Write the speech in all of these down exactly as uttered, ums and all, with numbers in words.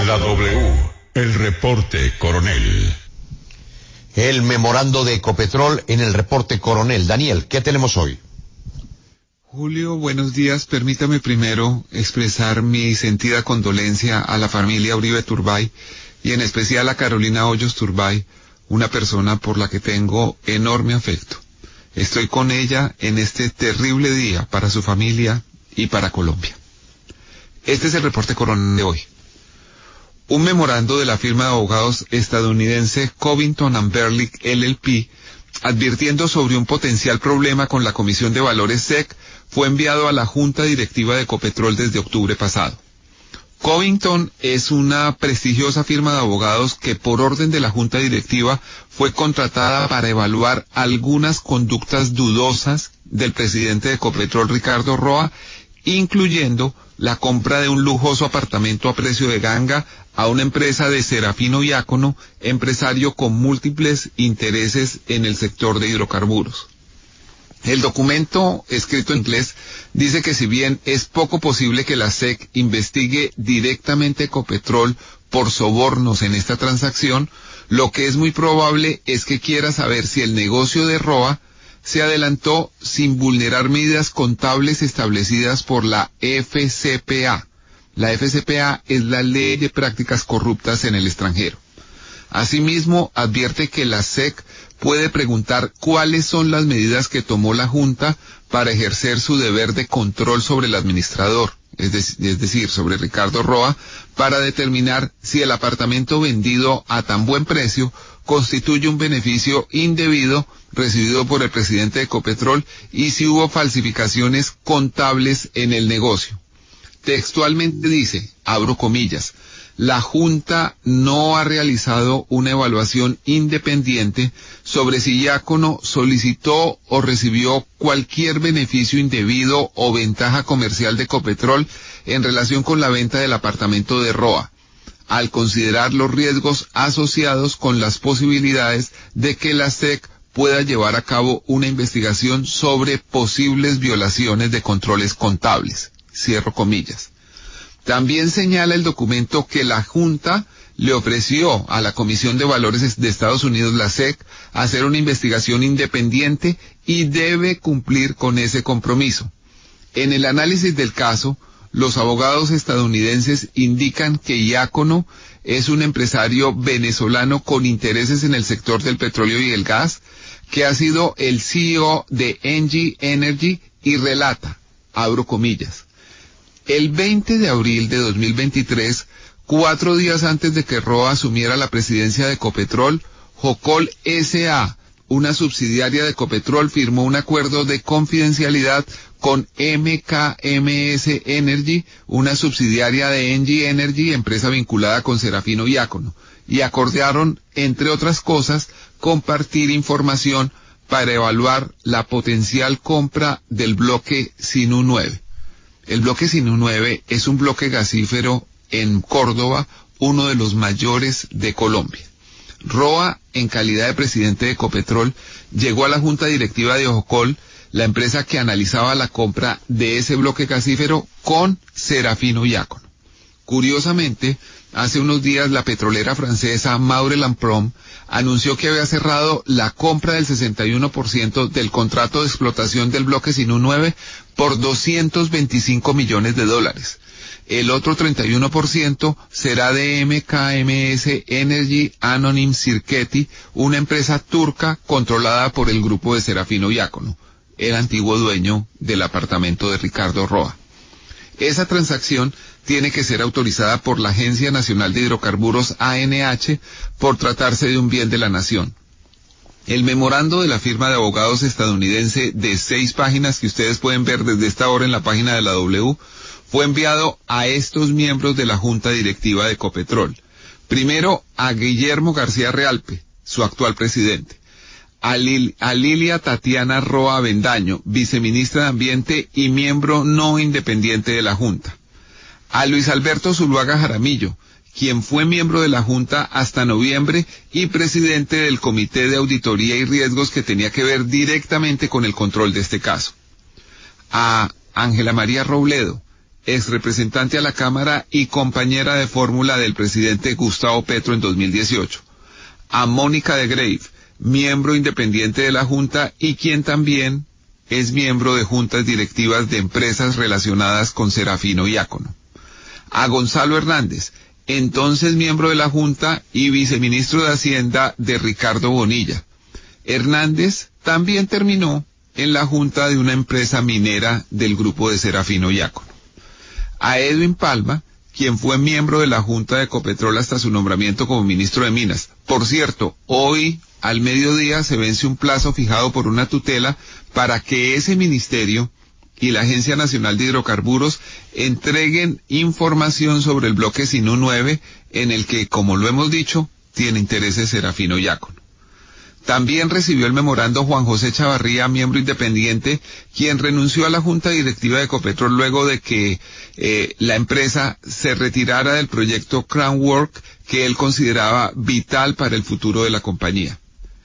La W, el reporte Coronel. El memorando de Ecopetrol en el reporte Coronel. Daniel, ¿qué tenemos hoy? Julio, buenos días. Permítame primero expresar mi sentida condolencia a la familia Uribe Turbay y en especial a Carolina Hoyos Turbay, una persona por la que tengo enorme afecto. Estoy con ella en este terrible día para su familia y para Colombia. Este es el reporte Coronel de hoy. Un memorando de la firma de abogados estadounidense Covington and Burling L L P, advirtiendo sobre un potencial problema con la Comisión de Valores S E C, fue enviado a la Junta Directiva de Ecopetrol desde octubre pasado. Covington es una prestigiosa firma de abogados que por orden de la Junta Directiva fue contratada para evaluar algunas conductas dudosas del presidente de Ecopetrol, Ricardo Roa, incluyendo la compra de un lujoso apartamento a precio de ganga a una empresa de Serafino Diácono, empresario con múltiples intereses en el sector de hidrocarburos. El documento, escrito en inglés, dice que si bien es poco posible que la S E C investigue directamente Ecopetrol por sobornos en esta transacción, lo que es muy probable es que quiera saber si el negocio de Roa se adelantó sin vulnerar medidas contables establecidas por la F C P A. La F C P A es la Ley de Prácticas Corruptas en el Extranjero. Asimismo, advierte que la S E C puede preguntar cuáles son las medidas que tomó la Junta para ejercer su deber de control sobre el administrador, es, de, es decir, sobre Ricardo Roa, para determinar si el apartamento vendido a tan buen precio constituye un beneficio indebido recibido por el presidente de Ecopetrol y si hubo falsificaciones contables en el negocio. Textualmente dice, abro comillas, la Junta no ha realizado una evaluación independiente sobre si Diácono solicitó o recibió cualquier beneficio indebido o ventaja comercial de Ecopetrol en relación con la venta del apartamento de Roa, al considerar los riesgos asociados con las posibilidades de que la S E C pueda llevar a cabo una investigación sobre posibles violaciones de controles contables. Cierro comillas. También señala el documento que la Junta le ofreció a la Comisión de Valores de Estados Unidos, la S E C, hacer una investigación independiente y debe cumplir con ese compromiso. En el análisis del caso, los abogados estadounidenses indican que Diácono es un empresario venezolano con intereses en el sector del petróleo y el gas, que ha sido el C E O de Engie Energy y relata, abro comillas, el veinte de abril de dos mil veintitrés, cuatro días antes de que Roa asumiera la presidencia de Ecopetrol, Jocol S A, una subsidiaria de Ecopetrol, firmó un acuerdo de confidencialidad con M K M S Energy, una subsidiaria de Engie Energy, empresa vinculada con Serafino Diácono, y acordaron, entre otras cosas, compartir información para evaluar la potencial compra del bloque Sinú nueve. El bloque Sinú nueve es un bloque gasífero en Córdoba, uno de los mayores de Colombia. Roa, en calidad de presidente de Ecopetrol, llegó a la junta directiva de Jocol, la empresa que analizaba la compra de ese bloque gasífero con Serafino Diácono. Curiosamente, hace unos días la petrolera francesa Maurel&Prom anunció que había cerrado la compra del sesenta y uno por ciento del contrato de explotación del bloque Sinú nueve por doscientos veinticinco millones de dólares. El otro treinta y uno por ciento será de M K M S Energy Anonim Şirketi, una empresa turca controlada por el grupo de Serafino Diácono, el antiguo dueño del apartamento de Ricardo Roa. Esa transacción tiene que ser autorizada por la Agencia Nacional de Hidrocarburos A N H por tratarse de un bien de la nación. El memorando de la firma de abogados estadounidense de seis páginas que ustedes pueden ver desde esta hora en la página de la W fue enviado a estos miembros de la Junta Directiva de Ecopetrol. Primero, a Guillermo García Realpe, su actual presidente. A, Lil, a Lilia Tatiana Roa Avendaño, viceministra de Ambiente y miembro no independiente de la Junta. A Luis Alberto Zuluaga Jaramillo, quien fue miembro de la Junta hasta noviembre y presidente del Comité de Auditoría y Riesgos que tenía que ver directamente con el control de este caso. A Ángela María Robledo, ex representante a la Cámara y compañera de fórmula del presidente Gustavo Petro en dos mil dieciocho. A Mónica de Grave, miembro independiente de la Junta y quien también es miembro de juntas directivas de empresas relacionadas con Serafino Diácono. A Gonzalo Hernández, entonces miembro de la Junta y viceministro de Hacienda de Ricardo Bonilla. Hernández también terminó en la Junta de una empresa minera del grupo de Serafino Diácono. A Edwin Palma, quien fue miembro de la Junta de Ecopetrol hasta su nombramiento como ministro de Minas. Por cierto, hoy al mediodía se vence un plazo fijado por una tutela para que ese ministerio y la Agencia Nacional de Hidrocarburos entreguen información sobre el bloque Sinú nueve, en el que, como lo hemos dicho, tiene intereses Serafino Diácono. También recibió el memorando Juan José Chavarría, miembro independiente, quien renunció a la Junta Directiva de Ecopetrol luego de que eh, la empresa se retirara del proyecto Crown Work, que él consideraba vital para el futuro de la compañía.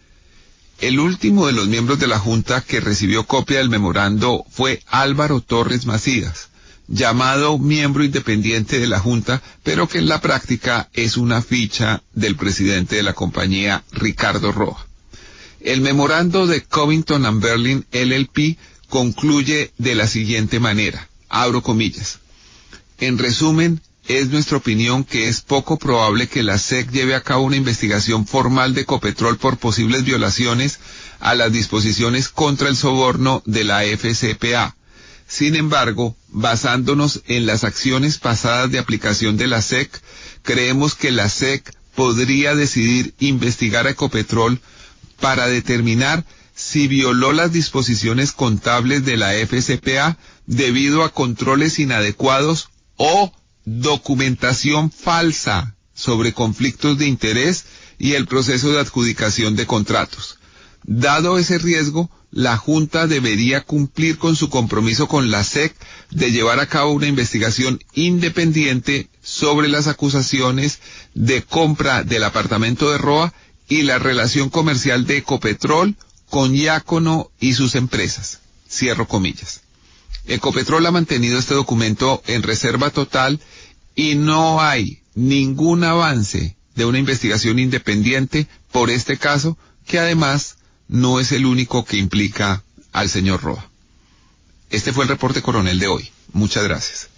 El último de los miembros de la Junta que recibió copia del memorando fue Álvaro Torres Macías, llamado miembro independiente de la Junta, pero que en la práctica es una ficha del presidente de la compañía, Ricardo Roa. El memorando de Covington and Burling L L P concluye de la siguiente manera, abro comillas. En resumen, es nuestra opinión que es poco probable que la S E C lleve a cabo una investigación formal de Ecopetrol por posibles violaciones a las disposiciones contra el soborno de la F C P A. Sin embargo, basándonos en las acciones pasadas de aplicación de la S E C, creemos que la S E C podría decidir investigar a Ecopetrol para determinar si violó las disposiciones contables de la F C P A debido a controles inadecuados o documentación falsa sobre conflictos de interés y el proceso de adjudicación de contratos. Dado ese riesgo, la Junta debería cumplir con su compromiso con la S E C de llevar a cabo una investigación independiente sobre las acusaciones de compra del apartamento de Roa y la relación comercial de Ecopetrol con Diácono y sus empresas. Cierro comillas. Ecopetrol ha mantenido este documento en reserva total y no hay ningún avance de una investigación independiente por este caso, que además no es el único que implica al señor Roa. Este fue el reporte coronel de hoy. Muchas gracias.